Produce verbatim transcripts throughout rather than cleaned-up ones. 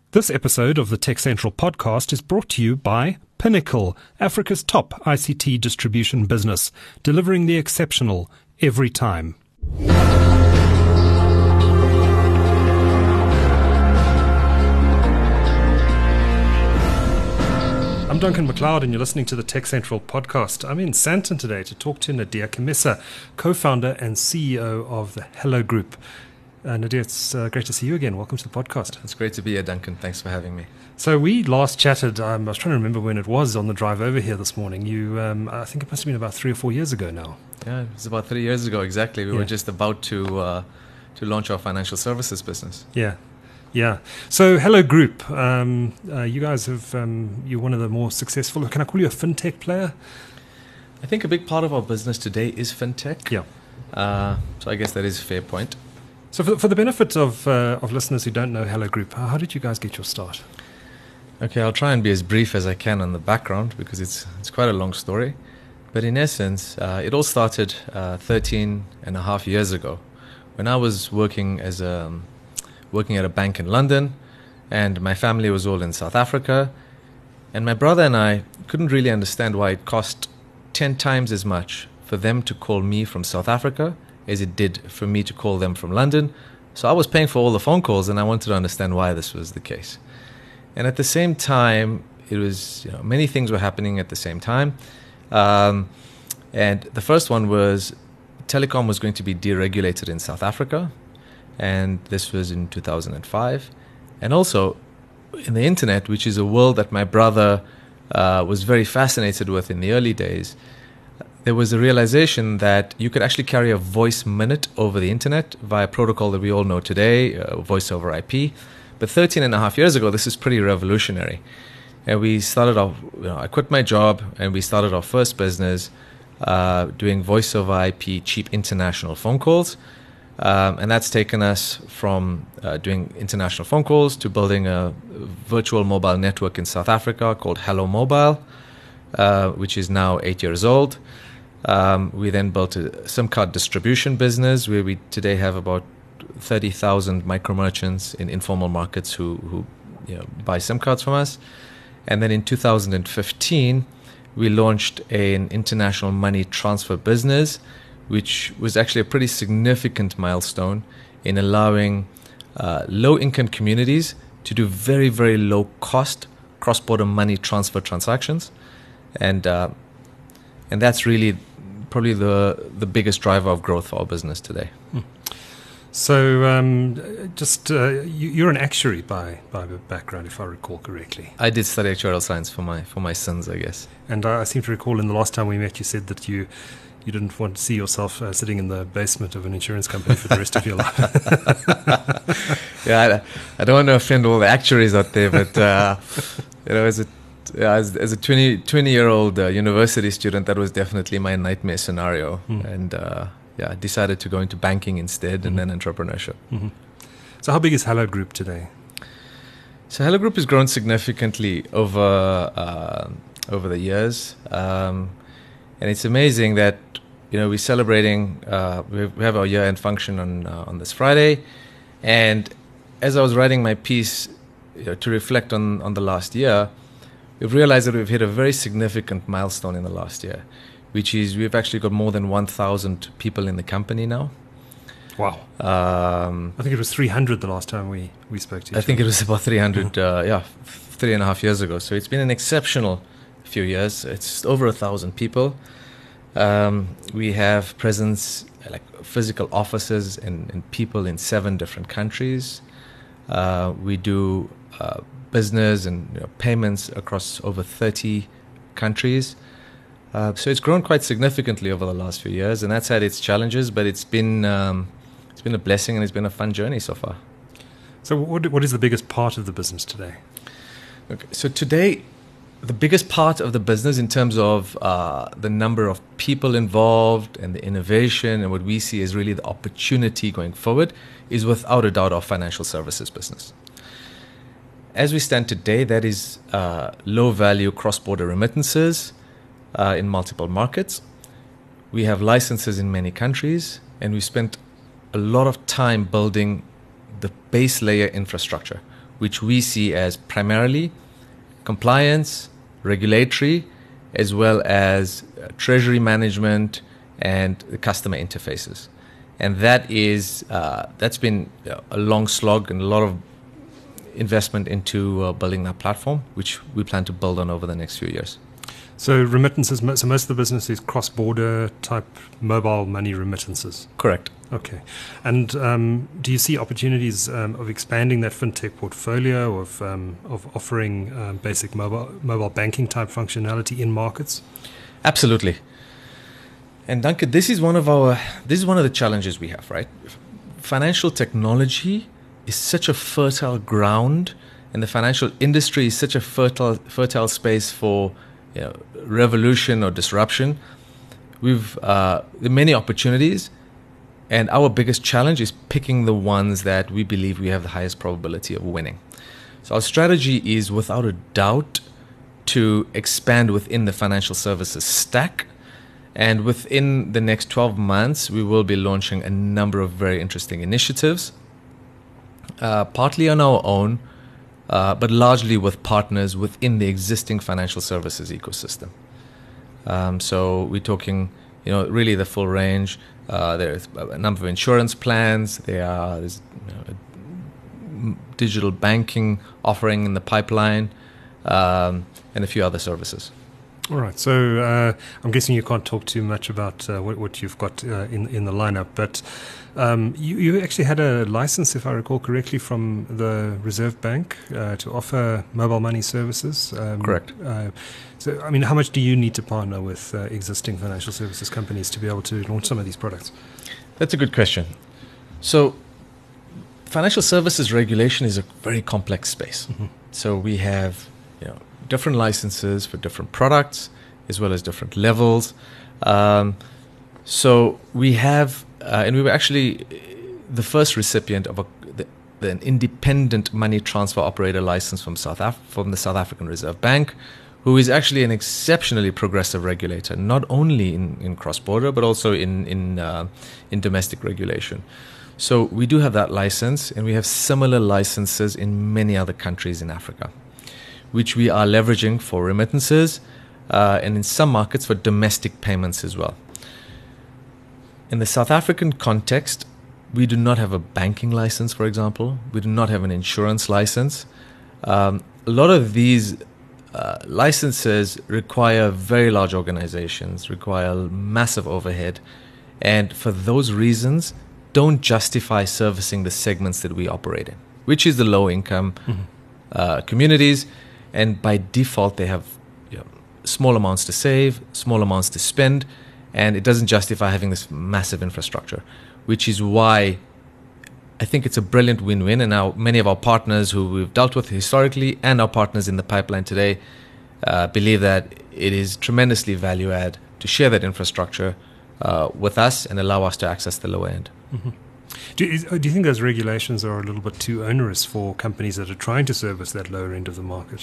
This episode of the Tech Central podcast is brought to you by Pinnacle, Africa's top I C T distribution business, delivering the exceptional every time. I'm Duncan McLeod and you're listening to the Tech Central podcast. I'm in Sandton today to talk to Nadir Chamisa, co-founder and C E O of the Hello Group. Uh, Nadir, it's uh, great to see you again. Welcome to the podcast. It's great to be here, Duncan. Thanks for having me. So we last chatted, um, I was trying to remember when it was on the drive over here this morning. You, um, I think it must have been about three or four years ago now. Yeah, it was about three years ago, exactly. We yeah. were just about to uh, to launch our financial services business. Yeah, yeah. So Hello Group, um, uh, you guys have, um, you're one of the more successful, can I call you a fintech player? I think a big part of our business today is fintech. Yeah. Uh, so I guess that is a fair point. So for, for the benefit of uh, of listeners who don't know Hello Group, how, how did you guys get your start? Okay, I'll try and be as brief as I can on the background because it's it's quite a long story. But in essence, uh, it all started uh, thirteen and a half years ago when I was working as a, um, working at a bank in London, and my family was all in South Africa. And my brother and I couldn't really understand why it cost ten times as much for them to call me from South Africa as it did for me to call them from London. So I was paying for all the phone calls, and I wanted to understand why this was the case. And at the same time, it was, you know, many things were happening at the same time. Um, and the first one was telecom was going to be deregulated in South Africa, and this was in two thousand five. And also in the internet, which is a world that my brother uh, was very fascinated with in the early days, there was a realization that you could actually carry a voice minute over the internet via a protocol that we all know today, uh, voice over I P. But thirteen and a half years ago, this is pretty revolutionary. And we started off, you know, I quit my job and we started our first business uh, doing voice over I P cheap international phone calls. Um, and that's taken us from uh, doing international phone calls to building a virtual mobile network in South Africa called Hello Mobile, uh, which is now eight years old. Um, we then built a SIM card distribution business where we today have about thirty thousand micro merchants in informal markets who, who you know, buy SIM cards from us. And then in two thousand fifteen, we launched an international money transfer business, which was actually a pretty significant milestone in allowing uh, low-income communities to do very, very low-cost cross-border money transfer transactions. And uh, and that's really probably the the biggest driver of growth for our business today. Hmm. So, um, just uh, you, you're an actuary by by background, if I recall correctly. I did study actuarial science for my for my sins, I guess. And I seem to recall in the last time we met, you said that you you didn't want to see yourself uh, sitting in the basement of an insurance company for the rest of your life. Yeah, I, I don't want to offend all the actuaries out there, but uh, you know, as a Yeah, as, as a twenty-year-old uh, university student, that was definitely my nightmare scenario. Mm. And uh, yeah, I decided to go into banking instead, mm-hmm. and then entrepreneurship. Mm-hmm. So how big is Hello Group today? So Hello Group has grown significantly over uh, over the years. Um, and it's amazing that, you know, we're celebrating, uh, we, have, we have our year-end function on, uh, on this Friday. And as I was writing my piece, you know, to reflect on, on the last year, we've realized that we've hit a very significant milestone in the last year, which is we've actually got more than one thousand people in the company now. Wow. Um, I think it was three hundred the last time we, we spoke to you. I think it was about three hundred, yeah. Uh, yeah, three and a half years ago. So it's been an exceptional few years. It's over a thousand people. Um, we have presence, like physical offices and, and people in seven different countries. Uh, we do uh, business and, you know, payments across over thirty countries. Uh, so it's grown quite significantly over the last few years, and that's had its challenges, but it's been um, it's been a blessing and it's been a fun journey so far. So what what is the biggest part of the business today? Okay, so today, the biggest part of the business in terms of uh, the number of people involved and the innovation and what we see as really the opportunity going forward is without a doubt our financial services business. As we stand today, that is uh, low-value cross-border remittances uh, in multiple markets. We have licenses in many countries, and we spent a lot of time building the base layer infrastructure, which we see as primarily compliance, regulatory, as well as uh, treasury management and the customer interfaces. And that is uh, that's been a long slog and a lot of investment into uh, building that platform, which we plan to build on over the next few years. So remittances, so most of the business is cross-border type mobile money remittances? Correct. Okay. And um, do you see opportunities um, of expanding that fintech portfolio, of um, of offering um, basic mobile mobile banking type functionality in markets? Absolutely. And Duncan, this is one of our this is one of the challenges we have, right? Financial technology is such a fertile ground, and the financial industry is such a fertile fertile space for, you know, revolution or disruption. We've uh, there are many opportunities, and our biggest challenge is picking the ones that we believe we have the highest probability of winning. So our strategy is, without a doubt, to expand within the financial services stack. And within the next twelve months, we will be launching a number of very interesting initiatives, uh, partly on our own, uh, but largely with partners within the existing financial services ecosystem. Um, so we're talking, you know, really the full range. Uh, there's a number of insurance plans. There are there's, you know, a digital banking offering in the pipeline, um, and a few other services. All right. So uh, I'm guessing you can't talk too much about uh, what, what you've got uh, in in the lineup, but um, you, you actually had a license, if I recall correctly, from the Reserve Bank uh, to offer mobile money services. Um, Correct. Uh, so, I mean, how much do you need to partner with uh, existing financial services companies to be able to launch some of these products? That's a good question. So, financial services regulation is a very complex space. Mm-hmm. So we have, you know, different licenses for different products, as well as different levels. Um, so we have, uh, and we were actually the first recipient of a, the, the, an independent money transfer operator license from South Af- from the South African Reserve Bank, who is actually an exceptionally progressive regulator, not only in, in cross-border, but also in in, uh, in domestic regulation. So we do have that license, and we have similar licenses in many other countries in Africa, which we are leveraging for remittances, uh, and in some markets for domestic payments as well. In the South African context, we do not have a banking license, for example. We do not have an insurance license. Um, a lot of these uh, licenses require very large organizations, require massive overhead, and for those reasons, don't justify servicing the segments that we operate in, which is the low-income mm-hmm. uh, communities. And by default, they have, you know, small amounts to save, small amounts to spend, and it doesn't justify having this massive infrastructure, which is why I think it's a brilliant win-win. And now many of our partners who we've dealt with historically and our partners in the pipeline today uh, believe that it is tremendously value-add to share that infrastructure uh, with us and allow us to access the lower end. Mm-hmm. Do you, do you think those regulations are a little bit too onerous for companies that are trying to service that lower end of the market?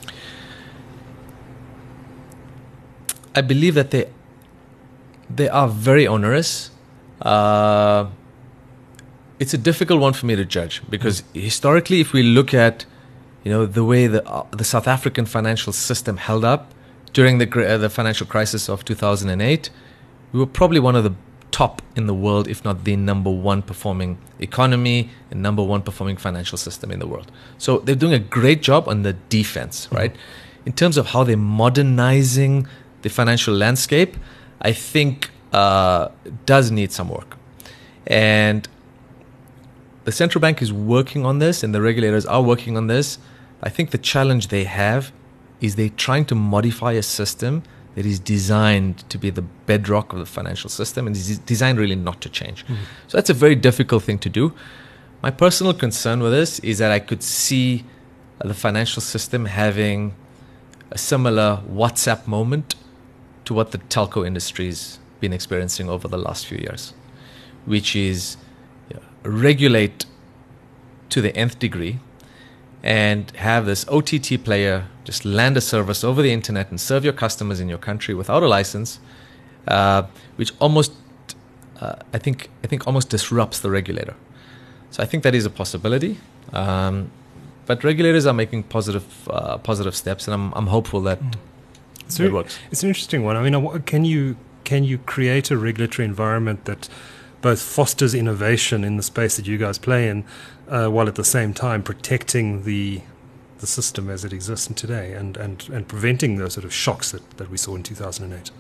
I believe that they they are very onerous. Uh, it's a difficult one for me to judge because mm. historically, if we look at, you know, the way the uh, the South African financial system held up during the uh, the financial crisis of two thousand eight, we were probably one of the top in the world, if not the number one performing economy and number one performing financial system in the world. So they're doing a great job on the defense, right? Mm-hmm. In terms of how they're modernizing the financial landscape, I think uh, does need some work. And the central bank is working on this, and the regulators are working on this. I think the challenge they have is they're trying to modify a system that is designed to be the bedrock of the financial system and is designed really not to change. Mm-hmm. So that's a very difficult thing to do. My personal concern with this is that I could see the financial system having a similar WhatsApp moment to what the telco industry's been experiencing over the last few years, which is, you know, regulate to the nth degree and have this O T T player just land a service over the internet and serve your customers in your country without a license, uh, which almost, uh, I think, I think almost disrupts the regulator. So I think that is a possibility. Um, but regulators are making positive uh, positive steps, and I'm I'm hopeful that mm. so it works. It's an interesting one. I mean, can you can you create a regulatory environment that both fosters innovation in the space that you guys play in, uh, while at the same time protecting the the system as it exists today, and, and, and preventing those sort of shocks that, that we saw in two thousand eight?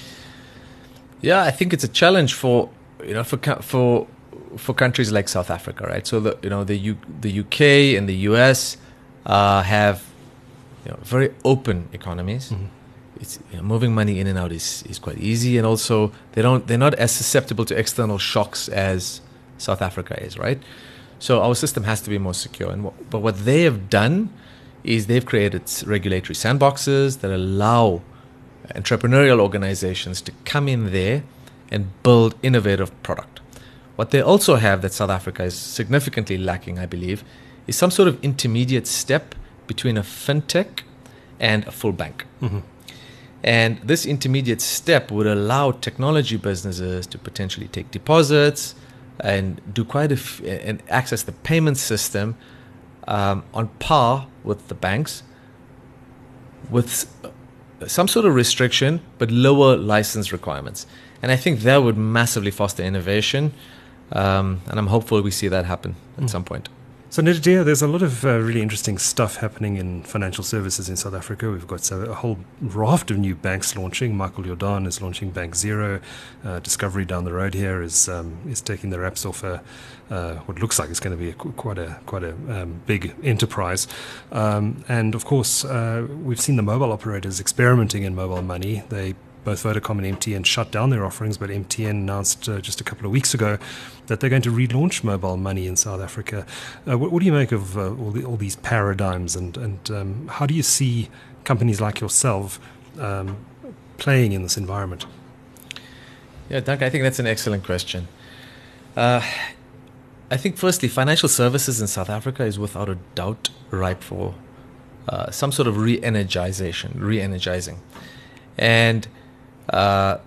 Yeah, I think it's a challenge for you know for for for countries like South Africa, right? So the you know the U, the U K and the U S uh, have you know, very open economies. Mm-hmm. It's you know, moving money in and out is, is quite easy, and also they don't they're not as susceptible to external shocks as South Africa is, right? So our system has to be more secure. And what, but what they have done is they've created regulatory sandboxes that allow entrepreneurial organizations to come in there and build innovative product. What they also have that South Africa is significantly lacking, I believe, is some sort of intermediate step between a fintech and a full bank. Mm-hmm. And this intermediate step would allow technology businesses to potentially take deposits and do quite a f- and access the payment system um, on par with the banks, with some sort of restriction but lower license requirements. And I think that would massively foster innovation, um, and I'm hopeful we see that happen at mm. some point. So, Ndediya, there's a lot of uh, really interesting stuff happening in financial services in South Africa. We've got uh, a whole raft of new banks launching. Michael Jordan is launching Bank Zero. Uh, Discovery down the road here is um, is taking the wraps off a, uh, what looks like it's going to be a, quite a quite a um, big enterprise. Um, and of course, uh, we've seen the mobile operators experimenting in mobile money. They Both Vodacom and M T N shut down their offerings, but M T N announced uh, just a couple of weeks ago that they're going to relaunch mobile money in South Africa. Uh, what, what do you make of uh, all, the, all these paradigms, and, and um, how do you see companies like yourself um, playing in this environment? Yeah, Doug, I think that's an excellent question. Uh, I think firstly, financial services in South Africa is without a doubt ripe for uh, some sort of re-energization, re-energizing. And Uh,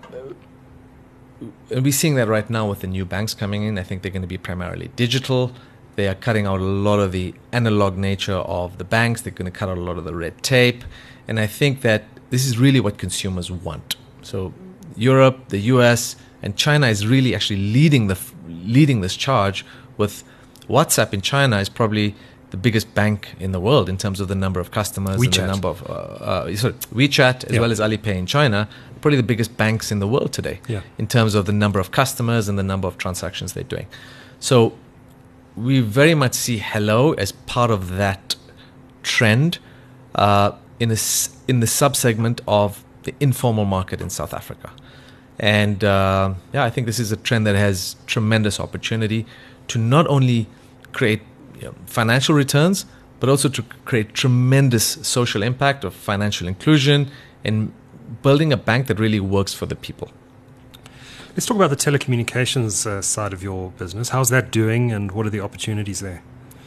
and we're seeing that right now with the new banks coming in. I think they're going to be primarily digital. They are cutting out a lot of the analog nature of the banks. They're going to cut out a lot of the red tape. And I think that this is really what consumers want. So Europe, the U S, and China is really actually leading the leading this charge. With WhatsApp in China is probably the biggest bank in the world in terms of the number of customers WeChat. and the number of uh, uh, sorry, WeChat as yeah. well as Alipay in China, probably the biggest banks in the world today yeah. in terms of the number of customers and the number of transactions they're doing. So we very much see Hello as part of that trend uh, in a, in the subsegment of the informal market in South Africa. And uh, yeah, I think this is a trend that has tremendous opportunity to not only create you know, financial returns, but also to create tremendous social impact of financial inclusion and building a bank that really works for the people. Let's talk about the telecommunications uh, side of your business. How's that doing, and what are the opportunities there?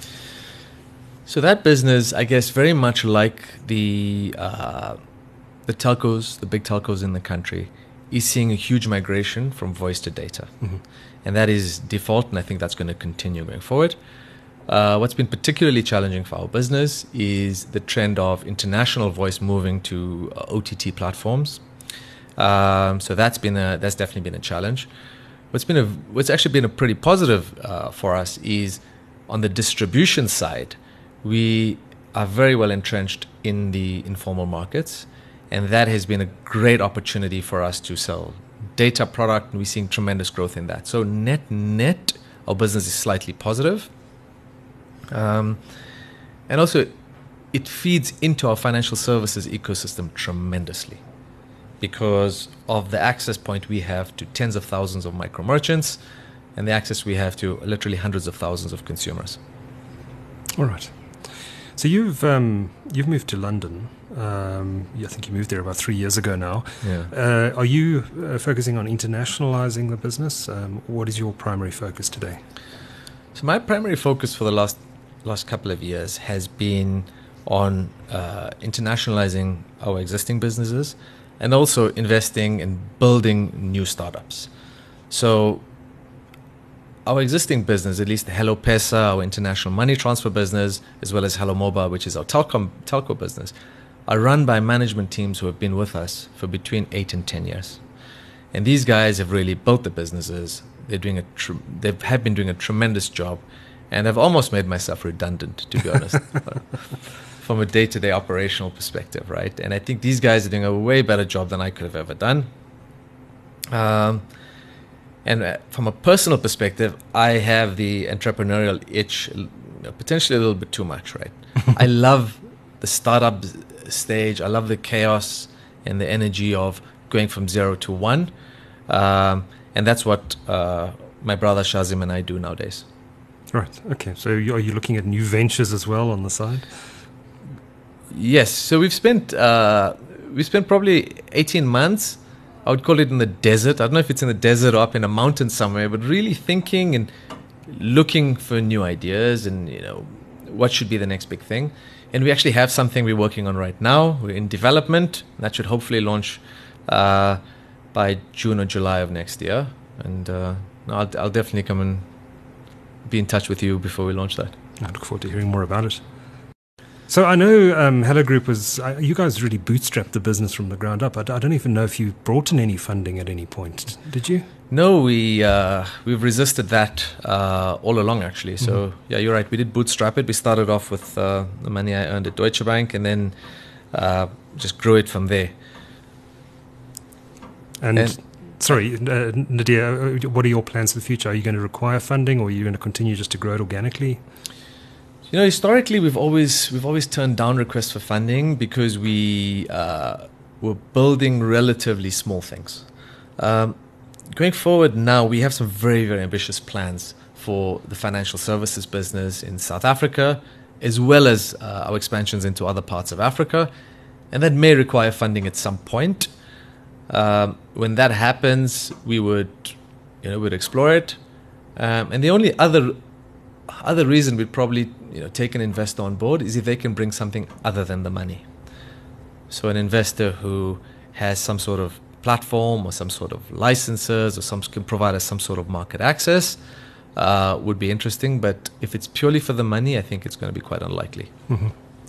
So that business, I guess, very much like the uh, the telcos, the big telcos in the country, is seeing a huge migration from voice to data. Mm-hmm. And that is default, and I think that's going to continue going forward. Uh, what's been particularly challenging for our business is the trend of international voice moving to uh, O T T platforms. Um, so that's been a, that's definitely been a challenge. What's been a, what's actually been a pretty positive uh, for us is on the distribution side, we are very well entrenched in the informal markets, and that has been a great opportunity for us to sell data product, and we're seeing tremendous growth in that. So net net, our business is slightly positive. Um, and also, it feeds into our financial services ecosystem tremendously because of the access point we have to tens of thousands of micro merchants and the access we have to literally hundreds of thousands of consumers. All right. So you've um, you've moved to London. Um, I think you moved there about three years ago now. Yeah. Uh, are you uh, focusing on internationalizing the business? Um, what is your primary focus today? So my primary focus for the last last couple of years has been on uh, internationalizing our existing businesses and also investing in building new startups. So our existing business, at least the Hello Pesa, our international money transfer business, as well as Hello Mobile, which is our telecom telco business, are run by management teams who have been with us for between eight and ten years. And these guys have really built the businesses. They're doing a tr- they have been doing a tremendous job, and I've almost made myself redundant, to be honest, from a day-to-day operational perspective, right? And I think these guys are doing a way better job than I could have ever done. Um, and uh, from a personal perspective, I have the entrepreneurial itch, you know, potentially a little bit too much, right? I love the startup stage. I love the chaos and the energy of going from zero to one. Um, and that's what uh, my brother Shazim and I do nowadays. Right. Okay. So you, are you looking at new ventures as well on the side? Yes. So we've spent uh, we spent probably eighteen months. I would call it in the desert. I don't know if it's in the desert or up in a mountain somewhere, but really thinking and looking for new ideas and, you know, what should be the next big thing. And we actually have something we're working on right now. We're in development. That should hopefully launch uh, by June or July of next year. And uh, I'll, I'll definitely come and be in touch with you before we launch that. I look forward to hearing more about it. So I know um, Hello Group was, uh, you guys really bootstrapped the business from the ground up. I, d- I don't even know if you brought in any funding at any point, did you? No, we, uh, we've resisted that uh, all along, actually. So, mm-hmm. yeah, you're right. We did bootstrap it. We started off with uh, the money I earned at Deutsche Bank and then uh, just grew it from there. And, and sorry, uh, Nadir, what are your plans for the future? Are you going to require funding, or are you going to continue just to grow it organically? You know, historically, we've always we've always turned down requests for funding because we uh, were building relatively small things. Um, going forward now, we have some very, very ambitious plans for the financial services business in South Africa, as well as uh, our expansions into other parts of Africa. And that may require funding at some point. Um, when that happens, we would, you know, would explore it. Um, and the only other other reason we'd probably, you know, take an investor on board is if they can bring something other than the money. So an investor who has some sort of platform or some sort of licenses or some can provide us some sort of market access uh, would be interesting. But if it's purely for the money, I think it's going to be quite unlikely. Mm-hmm.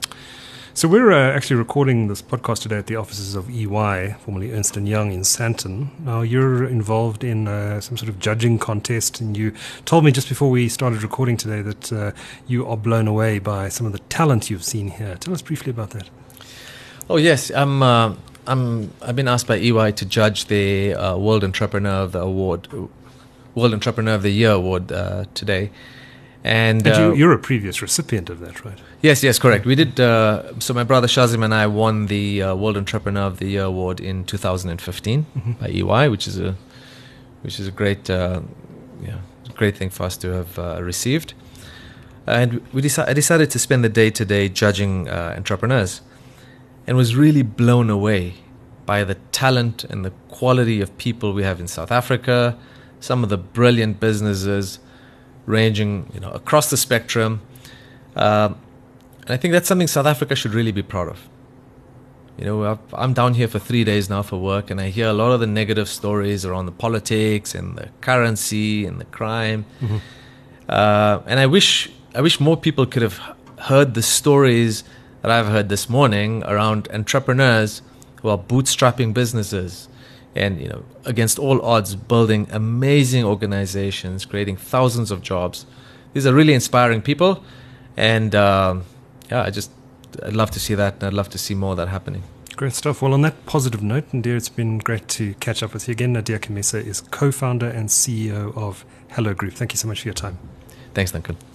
So we're uh, actually recording this podcast today at the offices of E Y, formerly Ernst and Young in Sandton. Now, you're involved in uh, some sort of judging contest, and you told me just before we started recording today that uh, you are blown away by some of the talent you've seen here. Tell us briefly about that. Oh, yes. I'm, uh, I'm, I've been asked by E Y to judge the uh, World Entrepreneur of the Award, World Entrepreneur of the Year Award uh, today. And, and you, uh, you're a previous recipient of that, right? Yes, yes, correct. We did. Uh, so my brother Shazim and I won the uh, World Entrepreneur of the Year award in two thousand fifteen mm-hmm. by E Y, which is a which is a great, uh, yeah, great thing for us to have uh, received. And we deci- I decided to spend the day today judging uh, entrepreneurs, and was really blown away by the talent and the quality of people we have in South Africa. Some of the brilliant businesses, ranging, you know, across the spectrum. Um, and I think that's something South Africa should really be proud of. You know, I've, I'm down here for three days now for work, and I hear a lot of the negative stories around the politics and the currency and the crime. Mm-hmm. Uh, and I wish I wish more people could have heard the stories that I've heard this morning around entrepreneurs who are bootstrapping businesses and, you know, against all odds, building amazing organizations, creating thousands of jobs. These are really inspiring people, and um, yeah, I just I'd love to see that, and I'd love to see more of that happening. Great stuff. Well, on that positive note, Nadir, it's been great to catch up with you again. Nadir Khemisa is co-founder and C E O of Hello Group. Thank you so much for your time. Thanks, Duncan.